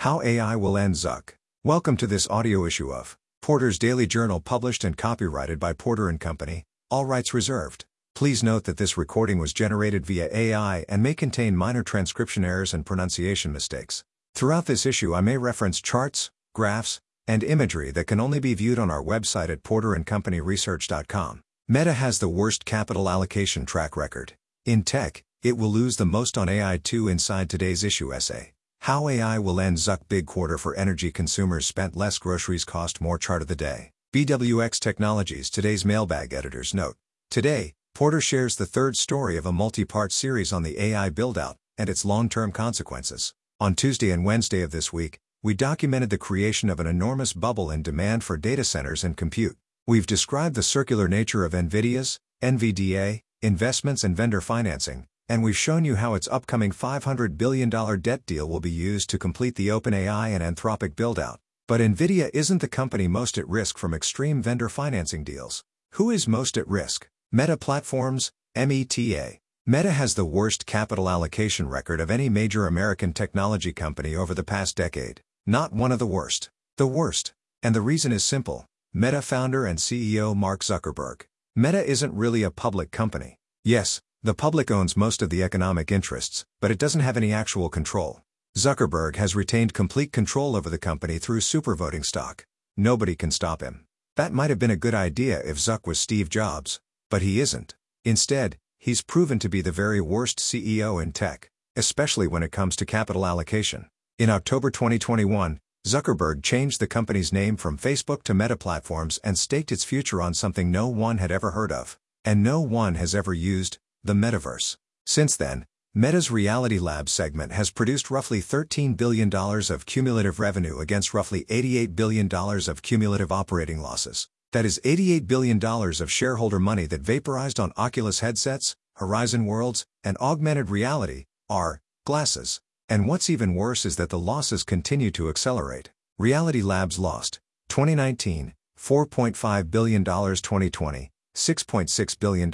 How AI Will End Zuck. Welcome to this audio issue of Porter's Daily Journal, published and copyrighted by Porter & Company, all rights reserved. Please note that this recording was generated via AI and may contain minor transcription errors and pronunciation mistakes. Throughout this issue I may reference charts, graphs, and imagery that can only be viewed on our website at porterandcompanyresearch.com. Meta has the worst capital allocation track record. In tech, it will lose the most on AI too. Inside today's issue essay, How AI Will End Zuck. Big quarter for energy consumers spent less, groceries cost more. Chart of the day. BWX Technologies. Today's mailbag editor's note. Today, Porter shares the third story of a multi-part series on the AI build-out and its long-term consequences. On Tuesday and Wednesday of this week, we documented the creation of an enormous bubble in demand for data centers and compute. We've described the circular nature of NVIDIA's, NVDA, investments and vendor financing, and we've shown you how its upcoming $500 billion debt deal will be used to complete the OpenAI and Anthropic build-out. But NVIDIA isn't the company most at risk from extreme vendor financing deals. Who is most at risk? Meta Platforms, META. Meta has the worst capital allocation record of any major American technology company over the past decade. Not one of the worst. The worst. And the reason is simple. Meta founder and CEO Mark Zuckerberg. Meta isn't really a public company. Yes, the public owns most of the economic interests, but it doesn't have any actual control. Zuckerberg has retained complete control over the company through supervoting stock. Nobody can stop him. That might have been a good idea if Zuck was Steve Jobs, but he isn't. Instead, he's proven to be the very worst CEO in tech, especially when it comes to capital allocation. In October 2021, Zuckerberg changed the company's name from Facebook to Meta Platforms and staked its future on something no one had ever heard of, and no one has ever used: the metaverse. Since then, Meta's Reality Labs segment has produced roughly $13 billion of cumulative revenue against roughly $88 billion of cumulative operating losses. That is $88 billion of shareholder money that vaporized on Oculus headsets, Horizon Worlds, and augmented reality, AR, glasses. And what's even worse is that the losses continue to accelerate. Reality Labs lost 2019, $4.5 billion, 2020, $6.6 billion,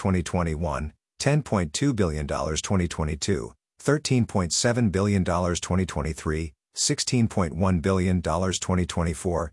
2021, $10.2 billion, 2022, $13.7 billion, 2023, $16.1 billion, 2024,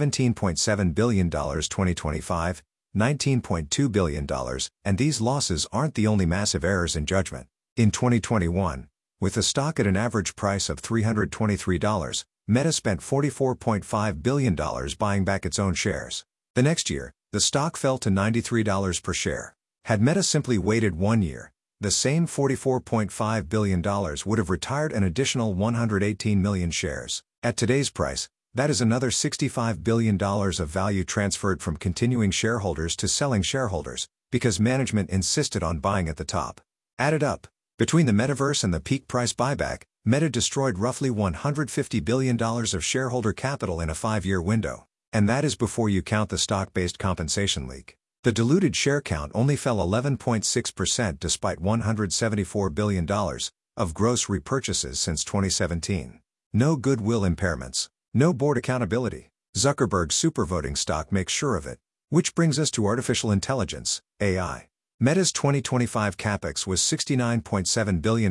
$17.7 billion, 2025, $19.2 billion, and these losses aren't the only massive errors in judgment. In 2021, with the stock at an average price of $323, Meta spent $44.5 billion buying back its own shares. The next year, the stock fell to $93 per share. Had Meta simply waited 1 year, the same $44.5 billion would have retired an additional 118 million shares. At today's price, that is another $65 billion of value transferred from continuing shareholders to selling shareholders, because management insisted on buying at the top. Added up, between the metaverse and the peak price buyback, Meta destroyed roughly $150 billion of shareholder capital in a 5-year window. And that is before you count the stock-based compensation leak. The diluted share count only fell 11.6% despite $174 billion of gross repurchases since 2017. No goodwill impairments. No board accountability. Zuckerberg's supervoting stock makes sure of it. Which brings us to artificial intelligence, AI. Meta's 2025 capex was $69.7 billion,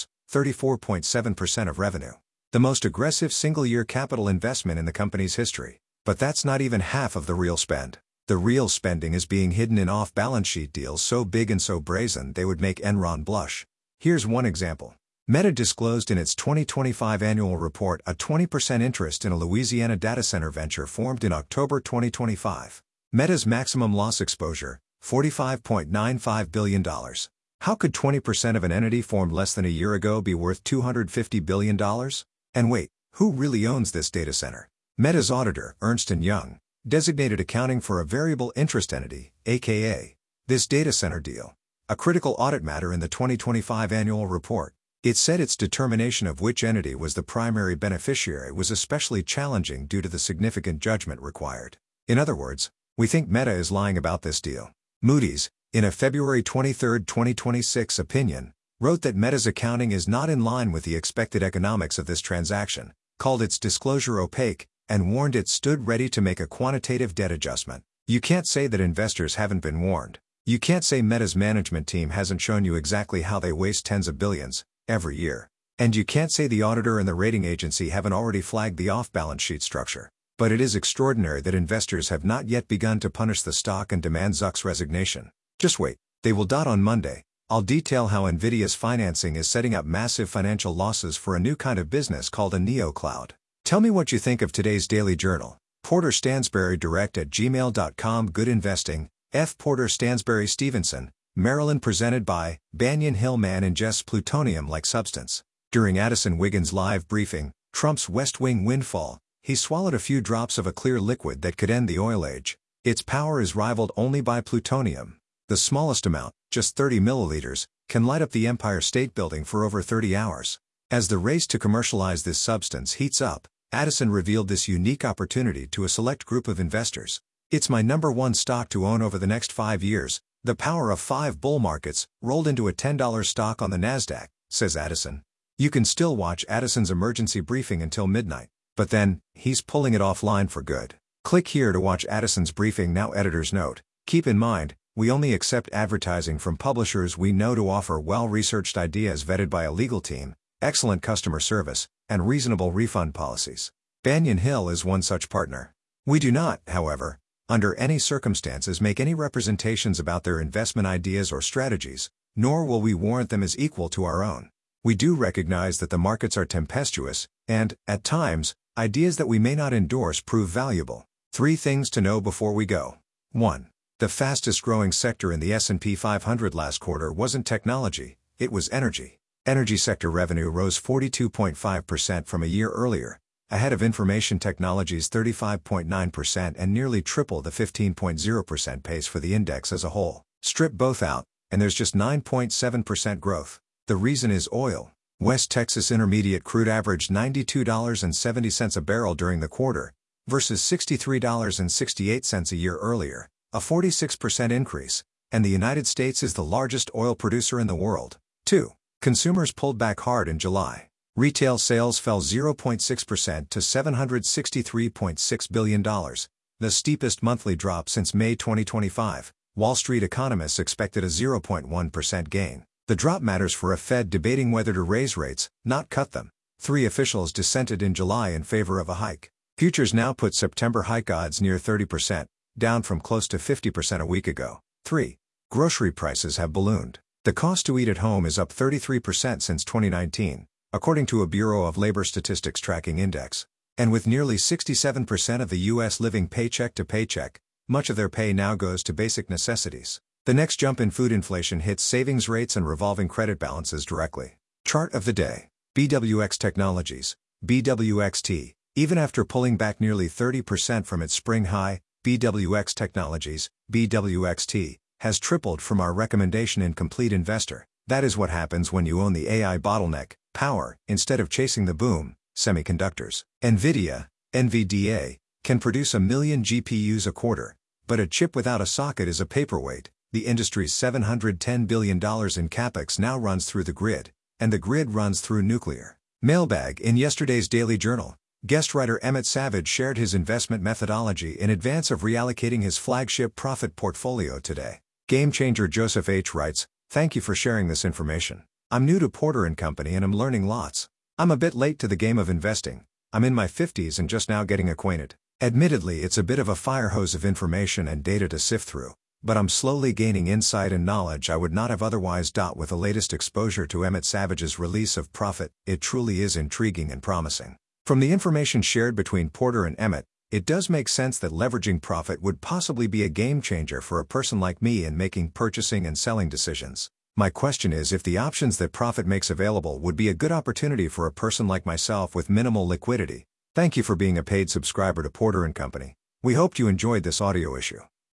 34.7% of revenue. The most aggressive single-year capital investment in the company's history. But that's not even half of the real spend. The real spending is being hidden in off-balance sheet deals so big and so brazen they would make Enron blush. Here's one example. Meta disclosed in its 2025 annual report a 20% interest in a Louisiana data center venture formed in October 2025. Meta's maximum loss exposure, $45.95 billion. How could 20% of an entity formed less than a year ago be worth $250 billion? And wait, who really owns this data center? Meta's auditor, Ernst & Young, designated accounting for a variable interest entity, aka this data center deal. A critical audit matter in the 2025 annual report. It said its determination of which entity was the primary beneficiary was especially challenging due to the significant judgment required. In other words, we think Meta is lying about this deal. Moody's, in a February 23, 2026 opinion, wrote that Meta's accounting is not in line with the expected economics of this transaction, called its disclosure opaque, and warned it stood ready to make a quantitative debt adjustment. You can't say that investors haven't been warned. You can't say Meta's management team hasn't shown you exactly how they waste tens of billions every year. And you can't say the auditor and the rating agency haven't already flagged the off-balance sheet structure. But it is extraordinary that investors have not yet begun to punish the stock and demand Zuck's resignation. Just wait, they will. On Monday, I'll detail how Nvidia's financing is setting up massive financial losses for a new kind of business called a neo-cloud. Tell me what you think of today's Daily Journal. Porter Stansberry direct@gmail.com. Good investing. F. Porter Stansberry Stevenson, Maryland. Presented by Banyan Hill. Man ingests plutonium like substance. During Addison Wiggins' live briefing, Trump's West Wing windfall, he swallowed a few drops of a clear liquid that could end the oil age. Its power is rivaled only by plutonium. The smallest amount, just 30 milliliters, can light up the Empire State Building for over 30 hours. As the race to commercialize this substance heats up, Addison revealed this unique opportunity to a select group of investors. It's my #1 stock to own over the next 5 years. The power of 5 bull markets rolled into a $10 stock on the NASDAQ, says Addison. You can still watch Addison's emergency briefing until midnight, but then, he's pulling it offline for good. Click here to watch Addison's briefing now. Editor's note: keep in mind, we only accept advertising from publishers we know to offer well-researched ideas vetted by a legal team, excellent customer service, and reasonable refund policies. Banyan Hill is one such partner. We do not, however, under any circumstances make any representations about their investment ideas or strategies, nor will we warrant them as equal to our own. We do recognize that the markets are tempestuous, and, at times, ideas that we may not endorse prove valuable. 3 things to know before we go. 1. The fastest growing sector in the S&P 500 last quarter wasn't technology, it was energy. Energy sector revenue rose 42.5% from a year earlier, ahead of information technology's 35.9% and nearly triple the 15.0% pace for the index as a whole. Strip both out, and there's just 9.7% growth. The reason is oil. West Texas Intermediate crude averaged $92.70 a barrel during the quarter, versus $63.68 a year earlier, a 46% increase, and the United States is the largest oil producer in the world. 2. Consumers pulled back hard in July. Retail sales fell 0.6% to $763.6 billion, the steepest monthly drop since May 2025. Wall Street economists expected a 0.1% gain. The drop matters for a Fed debating whether to raise rates, not cut them. 3 officials dissented in July in favor of a hike. Futures now put September hike odds near 30%, down from close to 50% a week ago. 3. Grocery prices have ballooned. The cost to eat at home is up 33% since 2019, according to a Bureau of Labor Statistics tracking index. And with nearly 67% of the U.S. living paycheck to paycheck, much of their pay now goes to basic necessities. The next jump in food inflation hits savings rates and revolving credit balances directly. Chart of the day. BWX Technologies, BWXT. Even after pulling back nearly 30% from its spring high, BWX Technologies, BWXT, has tripled from our recommendation in Complete Investor. That is what happens when you own the AI bottleneck, power, instead of chasing the boom, semiconductors. Nvidia, NVDA, can produce 1 million GPUs a quarter, but a chip without a socket is a paperweight. The industry's $710 billion in capex now runs through the grid, and the grid runs through nuclear. Mailbag. In yesterday's Daily Journal, guest writer Emmett Savage shared his investment methodology in advance of reallocating his flagship profit portfolio today. Game Changer Joseph H. writes, "Thank you for sharing this information. I'm new to Porter & Company and I'm learning lots. I'm a bit late to the game of investing. I'm in my 50s and just now getting acquainted. Admittedly, it's a bit of a fire hose of information and data to sift through, but I'm slowly gaining insight and knowledge I would not have otherwise. With the latest exposure to Emmett Savage's release of Profit, it truly is intriguing and promising. From the information shared between Porter and Emmett, it does make sense that leveraging Profit would possibly be a game changer for a person like me in making purchasing and selling decisions. My question is if the options that Profit makes available would be a good opportunity for a person like myself with minimal liquidity. Thank you for being a paid subscriber to Porter & Company. We hoped you enjoyed this audio issue.